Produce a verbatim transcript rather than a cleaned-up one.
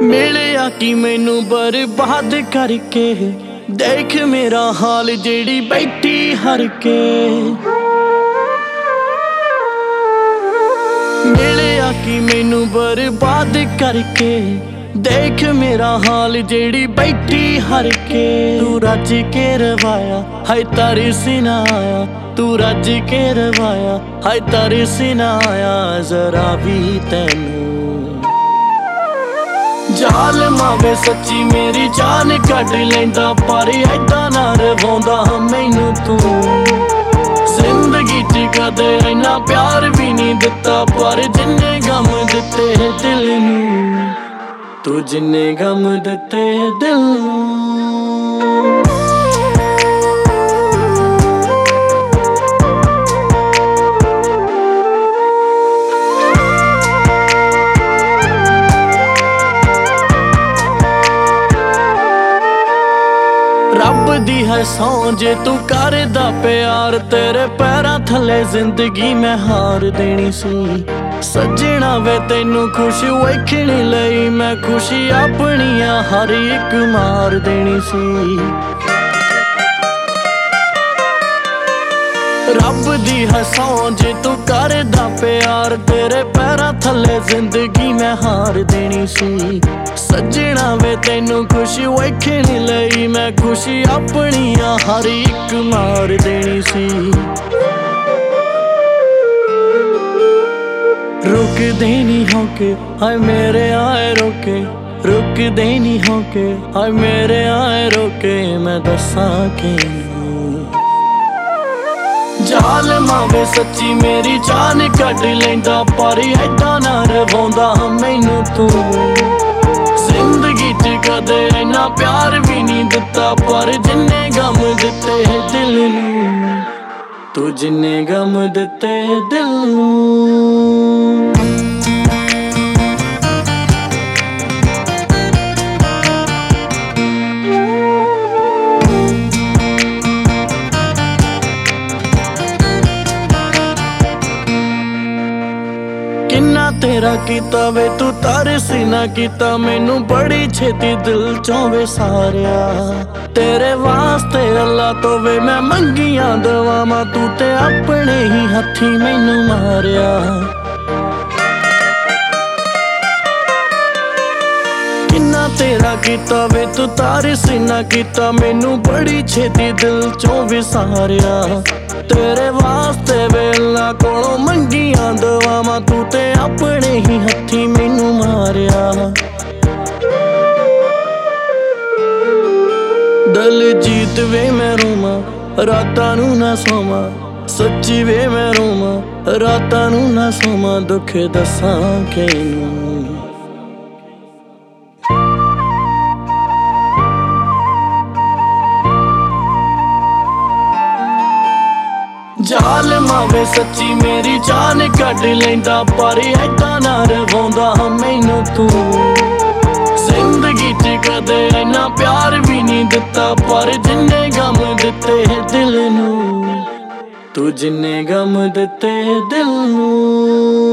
ਮਿਲਿਆ ਕਿ ਮੈਨੂੰ ਬਰਬਾਦ ਕਰਕੇ, ਦੇਖ ਮੇਰਾ ਹਾਲ ਜਿਹੜੀ ਬੈਠੀ ਹਰ ਕੇ। ਮਿਲਿਆ ਕਿ ਮੈਨੂੰ ਬਰਬਾਦ ਕਰਕੇ, ਦੇਖ ਮੇਰਾ ਹਾਲ ਜਿਹੜੀ ਬੈਠੀ ਹਰ ਕੇ। ਤੂੰ ਰੱਜ ਕੇ ਰਵਾਇਆ ਹਾਏ ਤਰਸ ਨਾ ਆਇਆ, ਤੂੰ ਰੱਜ ਕੇ ਰਵਾਇਆ ਹਾਏ ਤਰਸ ਨਾ ਆਇਆ ਜ਼ਰਾ ਵੀ ਤੈਨੂੰ। ਜ਼ਾਲਮਾਂ ਵੇ ਸੱਚੀ ਮੇਰੀ ਜਾਨ ਕੱਢ ਲੈਂਦਾ, ਪਰ ਐਦਾਂ ਨਾ ਰਵਾਉਂਦਾ ਮੈਨੂੰ ਤੂੰ। ਜ਼ਿੰਦਗੀ ਚ ਕਦੇ ਇੰਨਾ ਪਿਆਰ ਵੀ ਨਹੀਂ ਦਿੱਤਾ, ਪਰ ਜਿੰਨੇ ਗਮ ਦਿੱਤੇ ਦਿਲ ਨੂੰ, ਤੂੰ ਜਿੰਨੇ ਗਮ ਦਿੱਤੇ ਦਿਲ ਨੂੰ। ਰੱਬ ਦੀ ਹੈ ਸੌਂ ਜੇ ਤੂੰ ਕਰਦਾ ਪਿਆਰ, ਤੇਰੇ ਪੈਰਾਂ ਥੱਲੇ ਜ਼ਿੰਦਗੀ ਮੈਂ ਹਾਰ ਦੇਣੀ ਸੀ। ਸੱਜਣਾ ਵੇ ਤੈਨੂੰ ਖੁਸ਼ ਵੇਖਣ ਲਈ, ਮੈਂ ਖੁਸ਼ੀ ਆਪਣੀਆਂ ਹਰ ਇੱਕ ਮਾਰ ਦੇਣੀ ਸੀ। ਰੱਬ ਦੀ ਹੈ ਸੌਂ ਜੇ ਤੂੰ ਕਰਦਾ ਪਿਆਰ, ਤੇਰੇ ਪੈਰਾਂ ਥੱਲੇ ਜ਼ਿੰਦਗੀ ਮੈਂ ਹਾਰ ਦੇਣੀ ਸੀ। ਸੱਜਣਾ ਵੇ ਤੈਨੂੰ ਖੁਸ਼ ਵੇਖਣ ਲਈ, ਮੈਂ ਖੁਸ਼ੀ ਆਪਣੀਆਂ ਹਰ ਇੱਕ ਮਾਰ ਦੇਣੀ ਸੀ। ਰੁਕਦੇ ਨਹੀਂ ਹੋ ਕੇ ਹਾਏ ਮੇਰੇ ਆਏ ਰੋਕੇ, ਰੁਕਦੇ ਨਹੀਂ ਹੋ ਕੇ ਹਾਏ ਮੇਰੇ ਆਏ ਰੋਕੇ, ਮੈਂ ਦੱਸਾਂ ਕਿਹਨੂੰ। ਜ਼ਾਲਮਾਂ ਵੇ ਸੱਚੀ ਮੇਰੀ ਜਾਨ ਕੱਢ ਲੈਂਦਾ, ਪਰ ਐਦਾਂ ਨਾ ਰਵਾਉਂਦਾ ਮੈਨੂੰ ਤੂੰ। ਜ਼ਿੰਦਗੀ ਚ ਕਦੇ ਇੰਨਾ ਪਿਆਰ ਵੀ ਨਹੀਂ ਦਿੱਤਾ, ਪਰ ਜਿੰਨੇ ਗਮ ਦਿੱਤੇ ਦਿਲ ਨੂੰ, ਤੂੰ ਜਿੰਨੇ ਗਮ ਦਿੱਤੇ ਦਿਲ ਨੂੰ। ਕਿੰਨਾ ਤੇਰਾ ਕੀਤਾ ਵੇ ਤੂੰ ਤਰਸ ਨਾ ਕੀਤਾ, ਮੈਨੂੰ ਬੜੀ ਛੇਤੀ ਦਿਲ ਚੋਂ ਵਿਸਾਰਿਆ। ਤੇਰੇ ਵਾਸਤੇ ਅੱਲਾ ਤੋਂ ਵੇ ਮੈਂ ਮੰਗੀਆਂ ਦੁਆਵਾਂ, ਤੂੰ ਤੇ ਆਪਣੇ ਹੀ ਹੱਥੀਂ ਮੈਨੂੰ ਮਾਰਿਆ। ਕਿੰਨਾ ਤੇਰਾ ਕੀਤਾ ਵੇ ਤੂੰ ਤਰਸ ਨਾ ਕੀਤਾ, ਮੈਨੂੰ ਬੜੀ ਛੇਤੀ ਦਿਲ ਚੋਂ ਵਿਸਾਰਿਆ। ਤੇਰੇ ਵਾਸਤੇ ਵੇ ਅੱਲਾ ਕੋਲੋਂ ਮੰਗੀਆਂ ਦੁਆਵਾਂ, ਤੂੰ ਤੇ ਆਪਣੇ ਹੀ ਹੱਥੀਂ ਮੈਨੂੰ ਮਾਰਿਆ। ਦਲਜੀਤ ਵੇ ਮੈਂ ਰੋਵਾਂ ਰਾਤਾਂ ਨੂੰ ਨਾ ਸੋਵਾਂ, ਸੱਚੀ ਵੇ ਮੈਂ ਰੋਵਾਂ ਰਾਤਾਂ ਨੂੰ ਨਾ ਸੋਵਾਂ, ਦੁੱਖ ਦੱਸਾਂ ਕਿਹਨੂੰ। ਜ਼ਾਲਮਾਂ ਵੇ ਸੱਚੀ ਮੇਰੀ ਜਾਨ ਕੱਢ ਲੈਂਦਾ, ਪਰ ਐਦਾਂ ਨਾ ਰਵਾਉਂਦਾ ਮੈਨੂੰ ਤੂੰ। ਜ਼ਿੰਦਗੀ ਚ ਕਦੇ ਇੰਨਾ ਪਿਆਰ ਵੀ ਨਹੀਂ ਦਿੱਤਾ, ਪਰ ਜਿੰਨੇ ਗਮ ਦਿੱਤੇ ਦਿਲ ਨੂੰ, ਤੂੰ ਜਿੰਨੇ ਗਮ ਦਿੱਤੇ ਦਿਲ ਨੂੰ।